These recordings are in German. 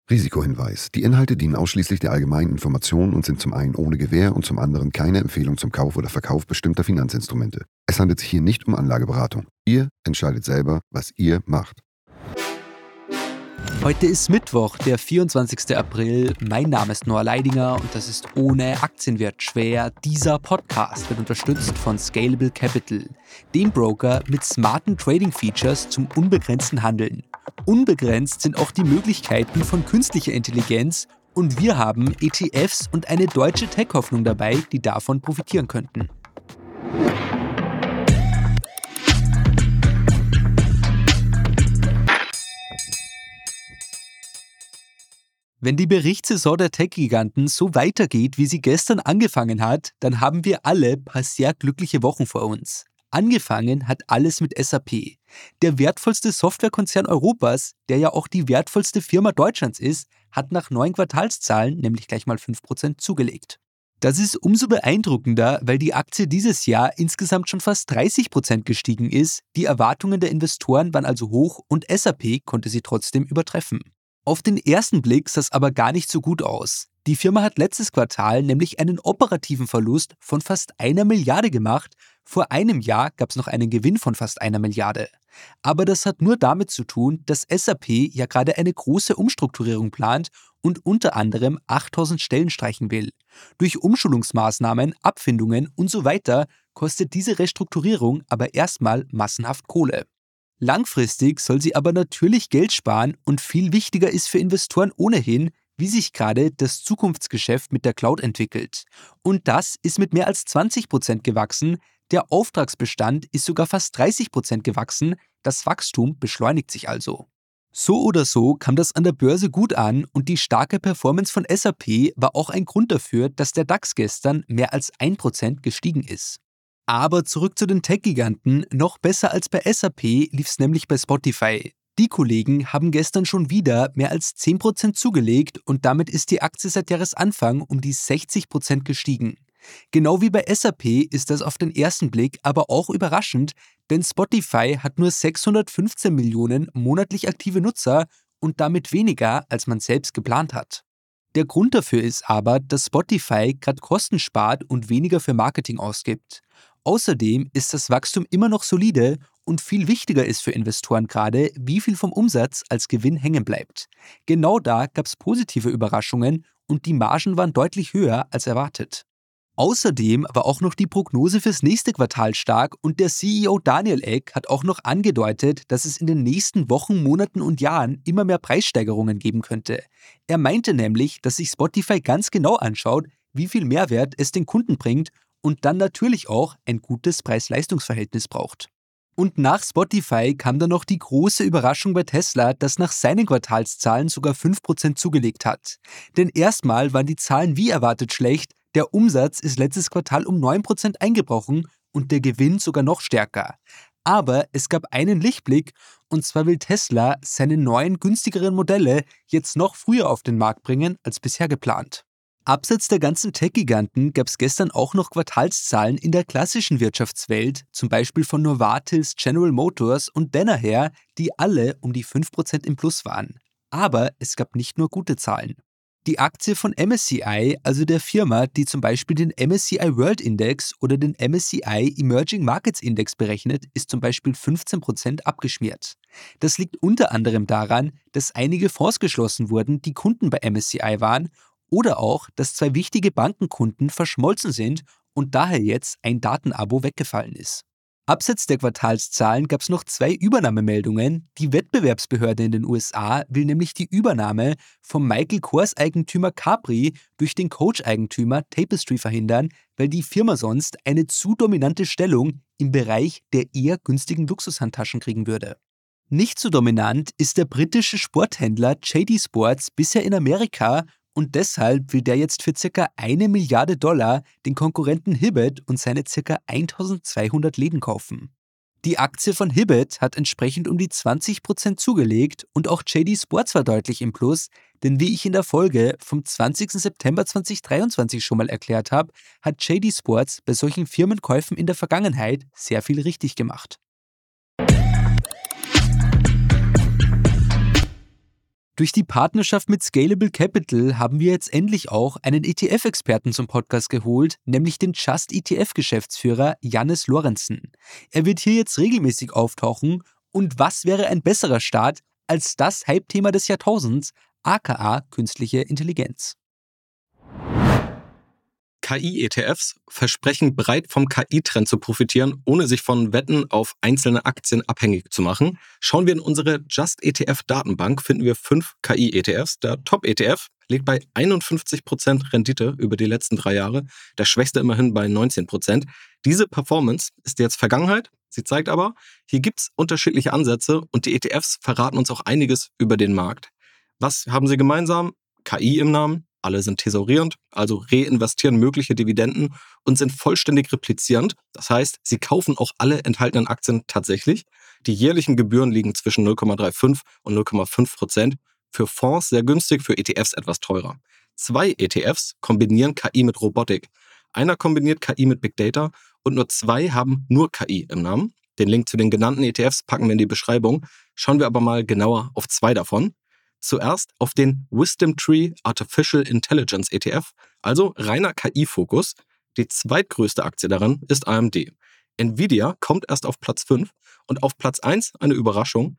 Risikohinweis. Die Inhalte dienen ausschließlich der allgemeinen Information und sind zum einen ohne Gewähr und zum anderen keine Empfehlung zum Kauf oder Verkauf bestimmter Finanzinstrumente. Es handelt sich hier nicht um Anlageberatung. Ihr entscheidet selber, was ihr macht. Heute ist Mittwoch, der 24. April. Mein Name ist Noah Leidinger und das ist Ohne Aktien wird schwer. Dieser Podcast wird unterstützt von Scalable Capital, dem Broker mit smarten Trading-Features zum unbegrenzten Handeln. Unbegrenzt sind auch die Möglichkeiten von künstlicher Intelligenz und wir haben ETFs und eine deutsche Tech-Hoffnung dabei, die davon profitieren könnten. Wenn die Berichtssaison der Tech-Giganten so weitergeht, wie sie gestern angefangen hat, dann haben wir alle ein paar sehr glückliche Wochen vor uns. Angefangen hat alles mit SAP. Der wertvollste Softwarekonzern Europas, der ja auch die wertvollste Firma Deutschlands ist, hat nach 9 Quartalszahlen nämlich gleich mal 5% zugelegt. Das ist umso beeindruckender, weil die Aktie dieses Jahr insgesamt schon fast 30% gestiegen ist. Die Erwartungen der Investoren waren also hoch und SAP konnte sie trotzdem übertreffen. Auf den ersten Blick sah es aber gar nicht so gut aus. Die Firma hat letztes Quartal nämlich einen operativen Verlust von fast 1 Milliarde gemacht. Vor einem Jahr gab es noch einen Gewinn von fast 1 Milliarde. Aber das hat nur damit zu tun, dass SAP ja gerade eine große Umstrukturierung plant und unter anderem 8000 Stellen streichen will. Durch Umschulungsmaßnahmen, Abfindungen und so weiter kostet diese Restrukturierung aber erstmal massenhaft Kohle. Langfristig soll sie aber natürlich Geld sparen und viel wichtiger ist für Investoren ohnehin, wie sich gerade das Zukunftsgeschäft mit der Cloud entwickelt. Und das ist mit mehr als 20% gewachsen, der Auftragsbestand ist sogar fast 30% gewachsen, das Wachstum beschleunigt sich also. So oder so kam das an der Börse gut an und die starke Performance von SAP war auch ein Grund dafür, dass der DAX gestern mehr als 1% gestiegen ist. Aber zurück zu den Tech-Giganten, noch besser als bei SAP lief es nämlich bei Spotify. Die Kollegen haben gestern schon wieder mehr als 10% zugelegt und damit ist die Aktie seit Jahresanfang um die 60% gestiegen. Genau wie bei SAP ist das auf den ersten Blick aber auch überraschend, denn Spotify hat nur 615 Millionen monatlich aktive Nutzer und damit weniger, als man selbst geplant hat. Der Grund dafür ist aber, dass Spotify gerade Kosten spart und weniger für Marketing ausgibt. Außerdem ist das Wachstum immer noch solide und viel wichtiger ist für Investoren gerade, wie viel vom Umsatz als Gewinn hängen bleibt. Genau da gab es positive Überraschungen und die Margen waren deutlich höher als erwartet. Außerdem war auch noch die Prognose fürs nächste Quartal stark und der CEO Daniel Ek hat auch noch angedeutet, dass es in den nächsten Wochen, Monaten und Jahren immer mehr Preissteigerungen geben könnte. Er meinte nämlich, dass sich Spotify ganz genau anschaut, wie viel Mehrwert es den Kunden bringt und dann natürlich auch ein gutes Preis-Leistungs-Verhältnis braucht. Und nach Spotify kam dann noch die große Überraschung bei Tesla, das nach seinen Quartalszahlen sogar 5% zugelegt hat. Denn erstmal waren die Zahlen wie erwartet schlecht, der Umsatz ist letztes Quartal um 9% eingebrochen und der Gewinn sogar noch stärker. Aber es gab einen Lichtblick und zwar will Tesla seine neuen, günstigeren Modelle jetzt noch früher auf den Markt bringen als bisher geplant. Abseits der ganzen Tech-Giganten gab es gestern auch noch Quartalszahlen in der klassischen Wirtschaftswelt, zum Beispiel von Novartis, General Motors und Danaher, die alle um die 5% im Plus waren. Aber es gab nicht nur gute Zahlen. Die Aktie von MSCI, also der Firma, die zum Beispiel den MSCI World Index oder den MSCI Emerging Markets Index berechnet, ist zum Beispiel 15% abgeschmiert. Das liegt unter anderem daran, dass einige Fonds geschlossen wurden, die Kunden bei MSCI waren, oder auch, dass 2 wichtige Bankenkunden verschmolzen sind und daher jetzt ein Datenabo weggefallen ist. Abseits der Quartalszahlen gab es noch 2 Übernahmemeldungen. Die Wettbewerbsbehörde in den USA will nämlich die Übernahme vom Michael Kors-Eigentümer Capri durch den Coach-Eigentümer Tapestry verhindern, weil die Firma sonst eine zu dominante Stellung im Bereich der eher günstigen Luxushandtaschen kriegen würde. Nicht so dominant ist der britische Sporthändler JD Sports bisher in Amerika und deshalb will der jetzt für ca. 1 Milliarde Dollar den Konkurrenten Hibbett und seine ca. 1200 Läden kaufen. Die Aktie von Hibbett hat entsprechend um die 20% zugelegt und auch JD Sports war deutlich im Plus, denn wie ich in der Folge vom 20. September 2023 schon mal erklärt habe, hat JD Sports bei solchen Firmenkäufen in der Vergangenheit sehr viel richtig gemacht. Durch die Partnerschaft mit Scalable Capital haben wir jetzt endlich auch einen ETF-Experten zum Podcast geholt, nämlich den Just ETF-Geschäftsführer Jannis Lorenzen. Er wird hier jetzt regelmäßig auftauchen und was wäre ein besserer Start als das Hype-Thema des Jahrtausends, aka künstliche Intelligenz. KI-ETFs versprechen breit vom KI-Trend zu profitieren, ohne sich von Wetten auf einzelne Aktien abhängig zu machen. Schauen wir in unsere Just-ETF-Datenbank, finden wir 5 KI-ETFs. Der Top-ETF liegt bei 51% Rendite über die letzten 3 Jahre, der schwächste immerhin bei 19%. Diese Performance ist jetzt Vergangenheit. Sie zeigt aber, hier gibt es unterschiedliche Ansätze und die ETFs verraten uns auch einiges über den Markt. Was haben sie gemeinsam? KI im Namen. Alle sind thesaurierend, also reinvestieren mögliche Dividenden und sind vollständig replizierend. Das heißt, sie kaufen auch alle enthaltenen Aktien tatsächlich. Die jährlichen Gebühren liegen zwischen 0,35 und 0,5%. Für Fonds sehr günstig, für ETFs etwas teurer. 2 ETFs kombinieren KI mit Robotik. Einer kombiniert KI mit Big Data und nur 2 haben nur KI im Namen. Den Link zu den genannten ETFs packen wir in die Beschreibung. Schauen wir aber mal genauer auf 2 davon. Zuerst auf den Wisdom Tree Artificial Intelligence ETF, also reiner KI-Fokus. Die zweitgrößte Aktie daran ist AMD. Nvidia kommt erst auf Platz 5 und auf Platz 1 eine Überraschung,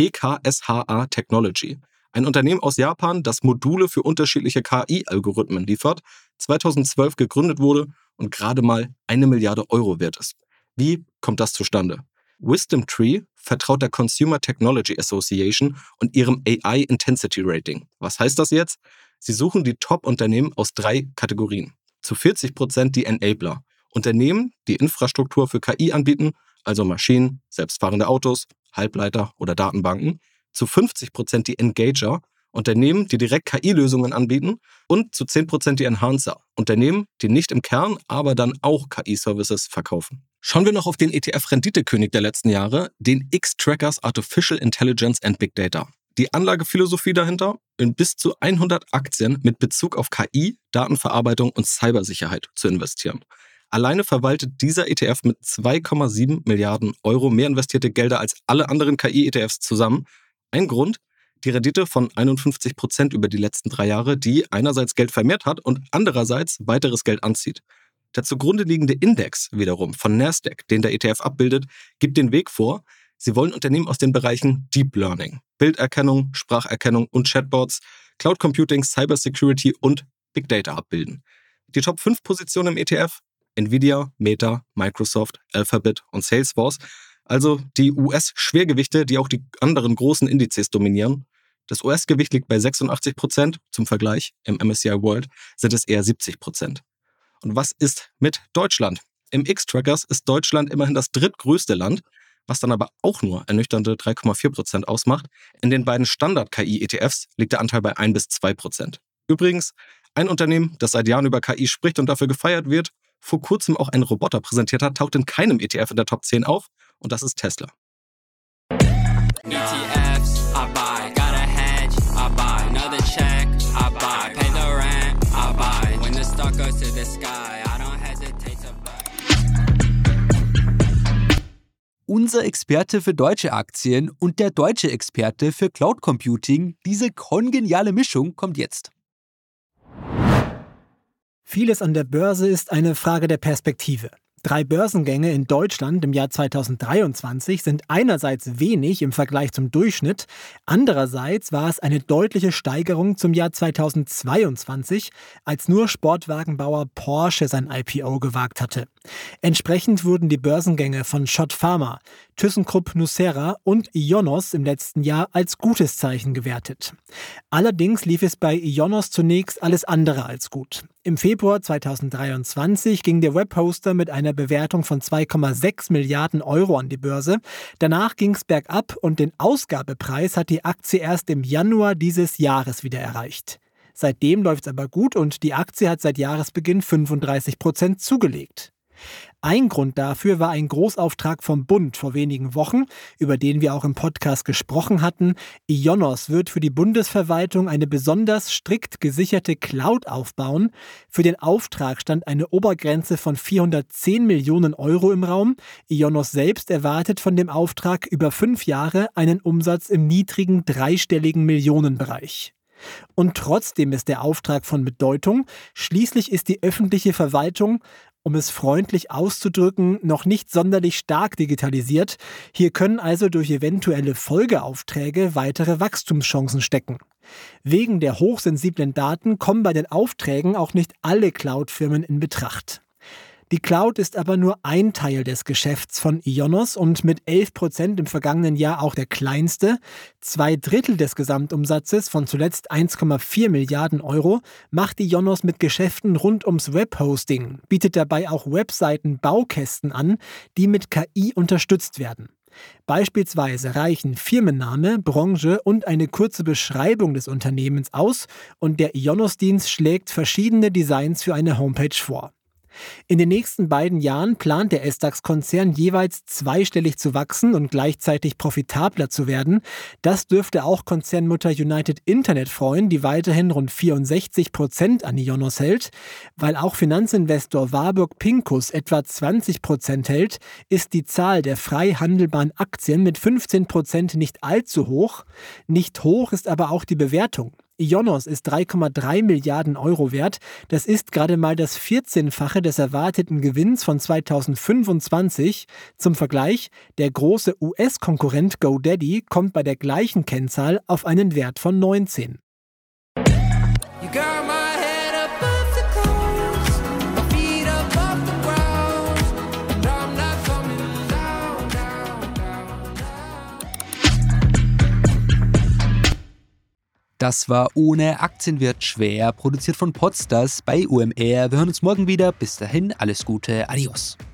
PKSHA Technology. Ein Unternehmen aus Japan, das Module für unterschiedliche KI-Algorithmen liefert, 2012 gegründet wurde und gerade mal 1 Milliarde Euro wert ist. Wie kommt das zustande? Wisdom Tree vertraut der Consumer Technology Association und ihrem AI Intensity Rating. Was heißt das jetzt? Sie suchen die Top-Unternehmen aus 3 Kategorien. Zu 40% die Enabler. Unternehmen, die Infrastruktur für KI anbieten, also Maschinen, selbstfahrende Autos, Halbleiter oder Datenbanken. Zu 50% die Engager. Unternehmen, die direkt KI-Lösungen anbieten. Und zu 10% die Enhancer. Unternehmen, die nicht im Kern, aber dann auch KI-Services verkaufen. Schauen wir noch auf den ETF-Renditekönig der letzten Jahre, den X-Trackers Artificial Intelligence and Big Data. Die Anlagephilosophie dahinter, in bis zu 100 Aktien mit Bezug auf KI, Datenverarbeitung und Cybersicherheit zu investieren. Alleine verwaltet dieser ETF mit 2,7 Milliarden Euro mehr investierte Gelder als alle anderen KI-ETFs zusammen. Ein Grund, die Rendite von 51% über die letzten 3 Jahre, die einerseits Geld vermehrt hat und andererseits weiteres Geld anzieht. Der zugrunde liegende Index wiederum von Nasdaq, den der ETF abbildet, gibt den Weg vor. Sie wollen Unternehmen aus den Bereichen Deep Learning, Bilderkennung, Spracherkennung und Chatbots, Cloud Computing, Cybersecurity und Big Data abbilden. Die Top 5 Positionen im ETF: Nvidia, Meta, Microsoft, Alphabet und Salesforce, also die US-Schwergewichte, die auch die anderen großen Indizes dominieren. Das US-Gewicht liegt bei 86%, zum Vergleich im MSCI World sind es eher 70%. Und was ist mit Deutschland? Im X-Trackers ist Deutschland immerhin das drittgrößte Land, was dann aber auch nur ernüchternde 3,4% ausmacht. In den beiden Standard-KI-ETFs liegt der Anteil bei 1-2%. Übrigens, ein Unternehmen, das seit Jahren über KI spricht und dafür gefeiert wird, vor kurzem auch einen Roboter präsentiert hat, taucht in keinem ETF in der Top 10 auf und das ist Tesla. ETFs, I buy, got a hedge, I buy, another check, I buy, pay the rent, I buy, when the stock goes to the sky, I don't hesitate to buy. Unser Experte für deutsche Aktien und der deutsche Experte für Cloud Computing, diese kongeniale Mischung kommt jetzt. Vieles an der Börse ist eine Frage der Perspektive. 3 Börsengänge in Deutschland im Jahr 2023 sind einerseits wenig im Vergleich zum Durchschnitt, andererseits war es eine deutliche Steigerung zum Jahr 2022, als nur Sportwagenbauer Porsche sein IPO gewagt hatte. Entsprechend wurden die Börsengänge von Schott Pharma, ThyssenKrupp Nucera und Ionos im letzten Jahr als gutes Zeichen gewertet. Allerdings lief es bei Ionos zunächst alles andere als gut. Im Februar 2023 ging der Webhoster mit einer Bewertung von 2,6 Milliarden Euro an die Börse. Danach ging es bergab und den Ausgabepreis hat die Aktie erst im Januar dieses Jahres wieder erreicht. Seitdem läuft es aber gut und die Aktie hat seit Jahresbeginn 35% zugelegt. Ein Grund dafür war ein Großauftrag vom Bund vor wenigen Wochen, über den wir auch im Podcast gesprochen hatten. IONOS wird für die Bundesverwaltung eine besonders strikt gesicherte Cloud aufbauen. Für den Auftrag stand eine Obergrenze von 410 Millionen Euro im Raum. IONOS selbst erwartet von dem Auftrag über 5 Jahre einen Umsatz im niedrigen dreistelligen Millionenbereich. Und trotzdem ist der Auftrag von Bedeutung. Schließlich ist die öffentliche Verwaltung, um es freundlich auszudrücken, noch nicht sonderlich stark digitalisiert. Hier können also durch eventuelle Folgeaufträge weitere Wachstumschancen stecken. Wegen der hochsensiblen Daten kommen bei den Aufträgen auch nicht alle Cloud-Firmen in Betracht. Die Cloud ist aber nur ein Teil des Geschäfts von IONOS und mit 11% im vergangenen Jahr auch der kleinste. 2/3 des Gesamtumsatzes von zuletzt 1,4 Milliarden Euro macht IONOS mit Geschäften rund ums Webhosting, bietet dabei auch Webseiten-Baukästen an, die mit KI unterstützt werden. Beispielsweise reichen Firmenname, Branche und eine kurze Beschreibung des Unternehmens aus und der IONOS-Dienst schlägt verschiedene Designs für eine Homepage vor. In den nächsten beiden Jahren plant der SDAX-Konzern jeweils zweistellig zu wachsen und gleichzeitig profitabler zu werden. Das dürfte auch Konzernmutter United Internet freuen, die weiterhin rund 64% an IONOS hält. Weil auch Finanzinvestor Warburg Pincus etwa 20% hält, ist die Zahl der frei handelbaren Aktien mit 15% nicht allzu hoch. Nicht hoch ist aber auch die Bewertung. IONOS ist 3,3 Milliarden Euro wert. Das ist gerade mal das 14-fache des erwarteten Gewinns von 2025. Zum Vergleich, der große US-Konkurrent GoDaddy kommt bei der gleichen Kennzahl auf einen Wert von 19. Das war Ohne Aktien wird schwer, produziert von Podstars bei OMR. Wir hören uns morgen wieder. Bis dahin, alles Gute, adios.